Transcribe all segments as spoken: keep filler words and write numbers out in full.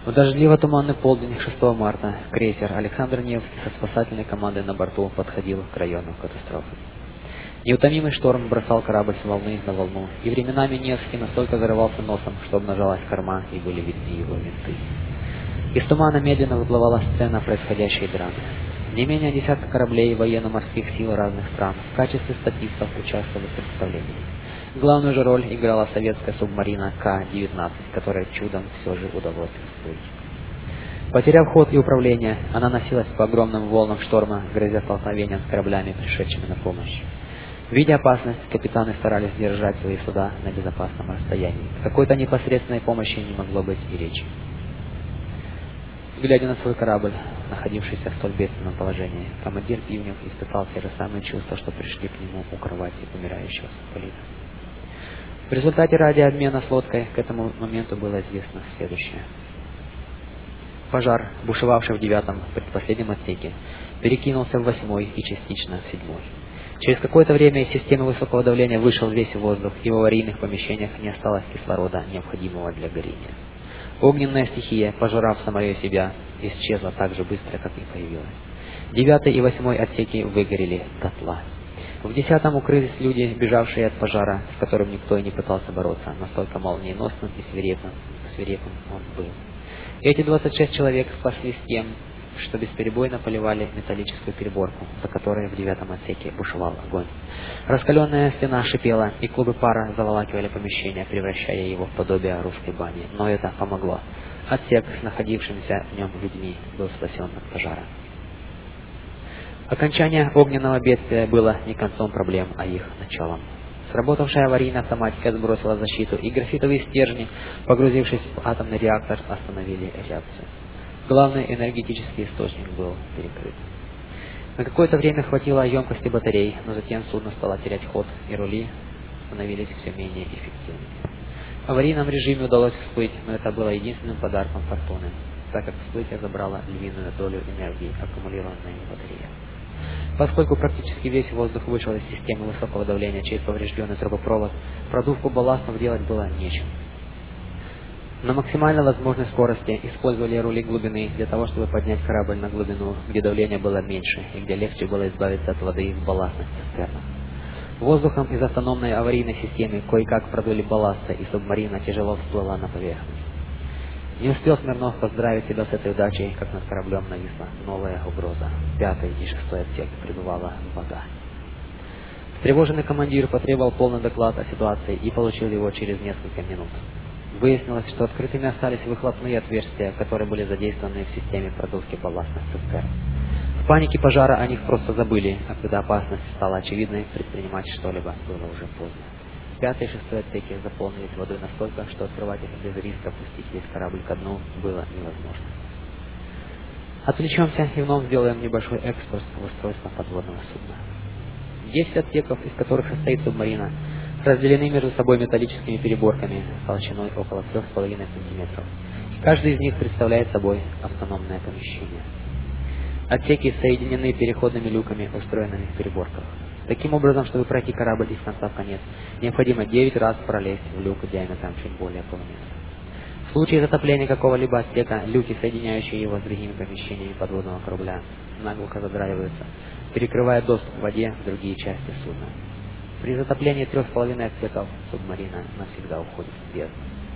В дождливо-туманный полдень шестого марта крейсер Александр Невский со спасательной командой на борту подходил к району катастрофы. Неутомимый шторм бросал корабль с волны на волну, и временами Невский настолько зарывался носом, что обнажалась корма и были видны его винты. Из тумана медленно выплывала сцена происходящей драмы. Не менее десятка кораблей военно-морских сил разных стран в качестве статистов участвовали в представлении. Главную же роль играла советская субмарина К девятнадцать, которой чудом все же удалось всплыть. Потеряв ход и управление, она носилась по огромным волнам шторма, грозя столкновением с кораблями, пришедшими на помощь. Видя опасность, капитаны старались держать свои суда на безопасном расстоянии. О какой-то непосредственной помощи не могло быть и речи. Глядя на свой корабль, находившийся в столь бедственном положении, командир Пивнев испытал те же самые чувства, что пришли к нему у кровати умирающего Сахалина. В результате радиообмена с лодкой к этому моменту было известно следующее. Пожар, бушевавший в девятом предпоследнем отсеке, перекинулся в восьмой и частично в седьмой. Через какое-то время из системы высокого давления вышел весь воздух, и в аварийных помещениях не осталось кислорода, необходимого для горения. Огненная стихия, пожрав самое себя, исчезла так же быстро, как и появилась. Девятый и восьмой отсеки выгорели дотла. В десятом укрылись люди, бежавшие от пожара, с которым никто и не пытался бороться, настолько молниеносным и свирепым, свирепым он был. Эти двадцать шесть человек спаслись тем, что бесперебойно поливали металлическую переборку, за которой в девятом отсеке бушевал огонь. Раскаленная стена шипела, и клубы пара заволакивали помещение, превращая его в подобие русской бани. Но это помогло. Отсек с находившимися в нем людьми был спасен от пожара. Окончание огненного бедствия было не концом проблем, а их началом. Сработавшая аварийная автоматика сбросила защиту, и графитовые стержни, погрузившись в атомный реактор, остановили реакцию. Главный энергетический источник был перекрыт. На какое-то время хватило емкости батарей, но затем судно стало терять ход, и рули становились все менее эффективными. В аварийном режиме удалось всплыть, но это было единственным подарком фортуны, так как всплытие забрало львиную долю энергии, аккумулированной в батареях. Поскольку практически весь воздух вышел из системы высокого давления через поврежденный трубопровод, продувку балластов делать было нечем. На максимально возможной скорости использовали рули глубины для того, чтобы поднять корабль на глубину, где давление было меньше и где легче было избавиться от воды в балластных цистернах. Воздухом из автономной аварийной системы кое-как продули балласты, и субмарина тяжело всплыла на поверхность. Не успел Смирнов поздравить себя с этой удачей, как над кораблем нависла новая угроза. Пятый и шестой отсек прибывала вода. Встревоженный командир потребовал полный доклад о ситуации и получил его через несколько минут. Выяснилось, что открытыми остались выхлопные отверстия, которые были задействованы в системе продувки балластных цистерн. В панике пожара о них просто забыли, а когда опасность стала очевидной, предпринимать что-либо было уже поздно. Пятый и шестой отсеки заполнились водой настолько, что открывать их без риска пустить весь корабль ко дну было невозможно. Отвлечемся и вновь сделаем небольшой экскурс в устройство подводного судна. Десять отсеков, из которых состоит субмарина, разделены между собой металлическими переборками толщиной около трёх с половиной сантиметров. Каждый из них представляет собой автономное помещение. Отсеки соединены переходными люками, устроенными в переборках. Таким образом, чтобы пройти корабль из конца в конец, необходимо девять раз пролезть в люк диаметром чуть более полуметра. В случае затопления какого-либо отсека, люки, соединяющие его с другими помещениями подводного корабля, наглухо задраиваются, перекрывая доступ к воде в другие части судна. При затоплении трех с половиной отсеков субмарина навсегда уходит в бездну.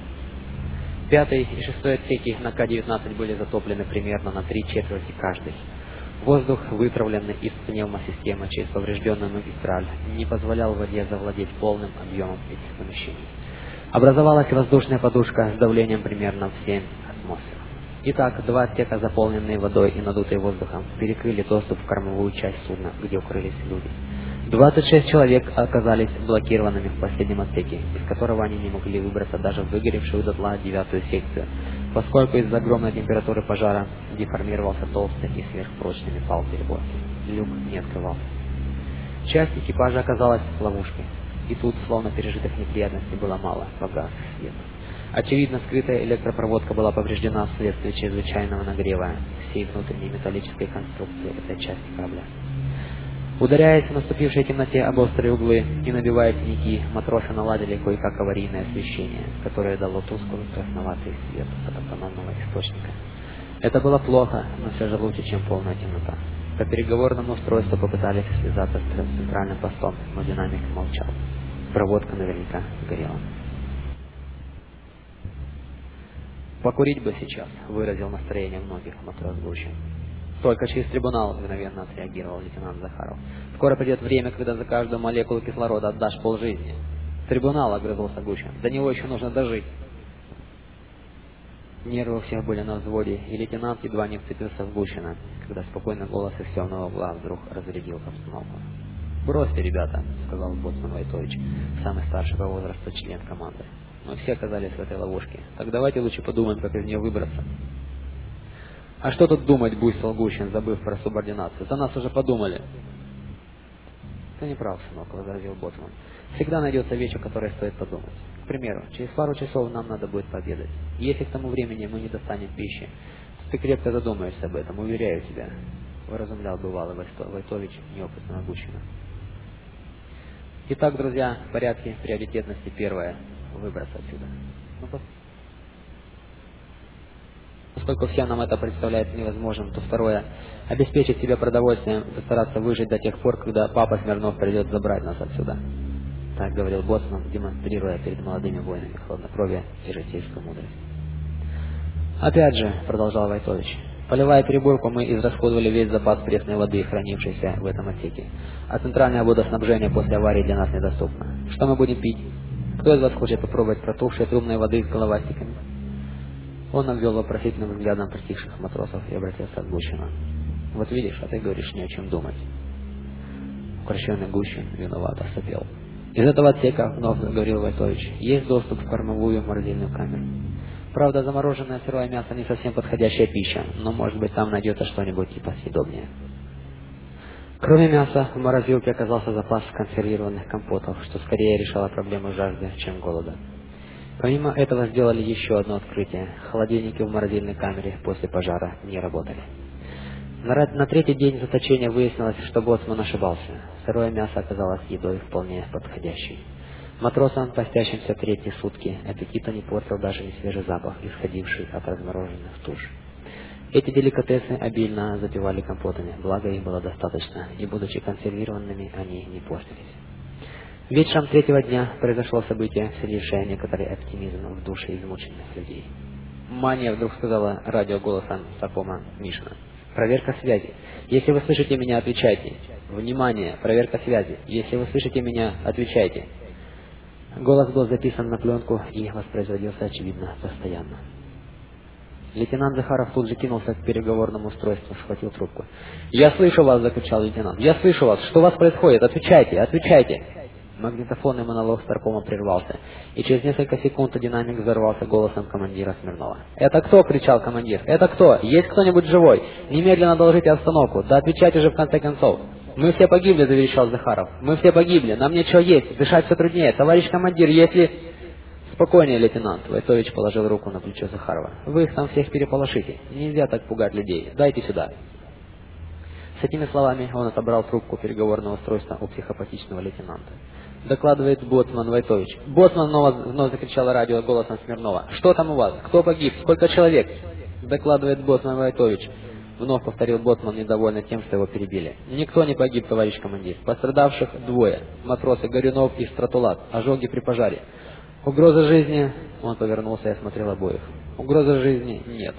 Пятый и шестой отсеки на К девятнадцать были затоплены примерно на три четверти каждый. Воздух, вытравленный из пневмосистемы через поврежденную магистраль, не позволял воде завладеть полным объемом этих помещений. Образовалась воздушная подушка с давлением примерно в семь атмосфер. Итак, два отсека, заполненные водой и надутые воздухом, перекрыли доступ в кормовую часть судна, где укрылись люди. двадцать шесть человек оказались блокированными в последнем отсеке, из которого они не могли выбраться даже в выгоревшую дотла девятую секцию, поскольку из-за огромной температуры пожара деформировался толстый и сверхпрочный металл переборки. Люк не открывался. Часть экипажа оказалась в ловушке, и тут, словно пережитых неприятностей, было мало, погас свет. Очевидно, скрытая электропроводка была повреждена вследствие чрезвычайного нагрева всей внутренней металлической конструкции этой части корабля. Ударяясь в наступившей темноте об острые углы и набивая синяки, матросы наладили кое-как аварийное освещение, которое дало тусклый красноватый свет от автономного источника. Это было плохо, но все же лучше, чем полная темнота. По переговорному устройству попытались связаться с центральным постом, но динамик молчал. Проводка наверняка горела. «Покурить бы сейчас», — выразил настроение многих матрос Гущин. «Только через трибунал», — мгновенно отреагировал лейтенант Захаров. «Скоро придет время, когда за каждую молекулу кислорода отдашь полжизни». «Трибунал», — огрызнулся Гущин. «До него еще нужно дожить». Нервы у всех были на взводе, и лейтенант едва не вцепился в Гущина, когда спокойный голос из темного угла вдруг разрядил обстановку. «Бросьте, ребята», — сказал боцман Войтович, самый старший по возрасту член команды. «Мы все оказались в этой ловушке. Так давайте лучше подумаем, как из нее выбраться». «А что тут думать?» — буйствовал Гущин, забыв про субординацию. «За нас уже подумали». «Ты не прав, сынок», — возразил боцман. «Всегда найдется вещь, о которой стоит подумать. К примеру, через пару часов нам надо будет пообедать. И если к тому времени мы не достанем пищи, ты крепко задумаешься об этом, уверяю тебя», — выразумлял бывалый Войтович неопытного Гущина. «Итак, друзья, в порядке приоритетности первое — выбраться отсюда. Ну, поскольку всем нам это представляется невозможным, то второе — обеспечить себя продовольствием, постараться выжить до тех пор, когда папа Смирнов придет забрать нас отсюда». Так говорил боцман, демонстрируя перед молодыми воинами хладнокровие и житейскую мудрость. «Опять же», — продолжал Войтович, — «поливая переборку, мы израсходовали весь запас пресной воды, хранившейся в этом отсеке, а центральное водоснабжение после аварии для нас недоступно. Что мы будем пить? Кто из вас хочет попробовать протухшей трубной воды с головастиками?» Он обвел вопросительным взглядом притихших матросов и обратился к Гущину. «Вот видишь, а ты говоришь не о чем думать». Укрощенный Гущин виновато сопел. «Из этого отсека, — вновь говорил Войтович, — есть доступ в кормовую морозильную камеру. Правда, замороженное сырое мясо не совсем подходящая пища, но, может быть, там найдется что-нибудь типа съедобнее». Кроме мяса, в морозилке оказался запас консервированных компотов, что скорее решало проблему жажды, чем голода. Помимо этого сделали еще одно открытие. Холодильники в морозильной камере после пожара не работали. На, на третий день заточения выяснилось, что боцман ошибался. Сырое мясо оказалось едой вполне подходящей. Матросам, постящимся третьи сутки, аппетита не портил даже и свежий запах, исходивший от размороженных туш. Эти деликатесы обильно запивали компотами, благо их было достаточно, и, будучи консервированными, они не портились. Вечером третьего дня произошло событие, вселившее некоторый оптимизм в души измученных людей. «Мания!» — вдруг сказала радио голосом Сапома Мишина. «Проверка связи. Если вы слышите меня, отвечайте. Внимание! Проверка связи. Если вы слышите меня, отвечайте». Голос был записан на пленку и воспроизводился, очевидно, постоянно. Лейтенант Захаров тут же кинулся к переговорному устройству, схватил трубку. «Я слышу вас!» — закричал лейтенант. «Я слышу вас! Что у вас происходит? Отвечайте! Отвечайте!» Магнитофонный монолог Старпома прервался, и через несколько секунд динамик взорвался голосом командира Смирнова. «Это кто?» — кричал командир. «Это кто? Есть кто-нибудь живой? Немедленно доложите обстановку. Да отвечайте же в конце концов!» «Мы все погибли!» — заверещал Захаров. «Мы все погибли! Нам нечего есть! Дышать все труднее! Товарищ командир, если...» «Спокойнее, лейтенант!» — Войтович положил руку на плечо Захарова. «Вы их там всех переполошите! Нельзя так пугать людей! Дайте сюда!» С этими словами он отобрал трубку переговорного устройства у психопатичного лейтенанта. Докладывает боцман Войтович. «Боцман!» — вновь, вновь закричало радио голосом Смирнова. «Что там у вас? Кто погиб? Сколько человек?» Докладывает боцман Войтович. Вновь повторил боцман, недовольный тем, что его перебили. «Никто не погиб, товарищ командир. Пострадавших двое. Матросы Горюнов и Стратулат. Ожоги при пожаре. Угрозы жизни...» Он повернулся и осмотрел обоих. «Угрозы жизни нет».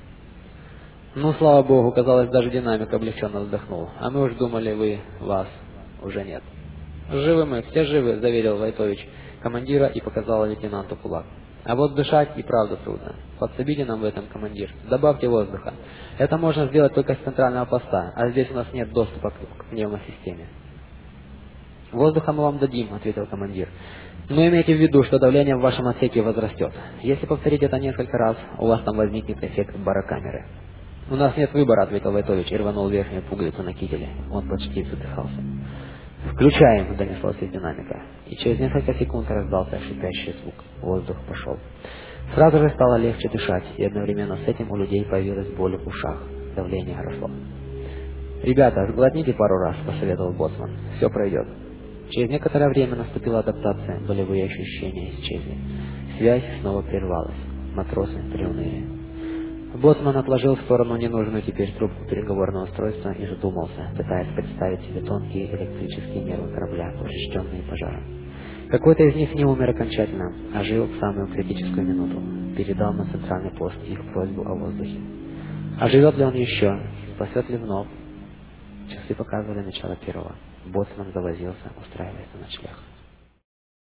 «Ну, слава богу», казалось, даже динамик облегченно вздохнул. «А мы уж думали, вы... вас уже нет». «Живы мы, все живы», — заверил Войтович командира и показал лейтенанту кулак. «А вот дышать и правда трудно. Подсобите нам в этом, командир. Добавьте воздуха. Это можно сделать только с центрального поста, а здесь у нас нет доступа к пневмосистеме». «Воздуха мы вам дадим», — ответил командир. «Но имейте в виду, что давление в вашем отсеке возрастет. Если повторить это несколько раз, у вас там возникнет эффект барокамеры». «У нас нет выбора», — ответил Войтович и рванул верхнюю пуговицу на кителе. Он почти задыхался. «Включаем!» — донеслось из динамика. И через несколько секунд раздался шипящий звук. Воздух пошел. Сразу же стало легче дышать, и одновременно с этим у людей появилась боль в ушах. Давление росло. «Ребята, сглотните пару раз», — посоветовал боцман. «Все пройдет». Через некоторое время наступила адаптация, болевые ощущения исчезли. Связь снова прервалась. Матросы приуныли. Боцман отложил в сторону ненужную теперь трубку переговорного устройства и задумался, пытаясь представить себе тонкие электрические нервы корабля, поврежденные пожаром. Какой-то из них не умер окончательно, а жил в самую критическую минуту. Передал на центральный пост их просьбу о воздухе. А живет ли он еще? Спасет ли вновь? Часы показывали начало первого. Боцман завозился, устраиваясь на ночлег.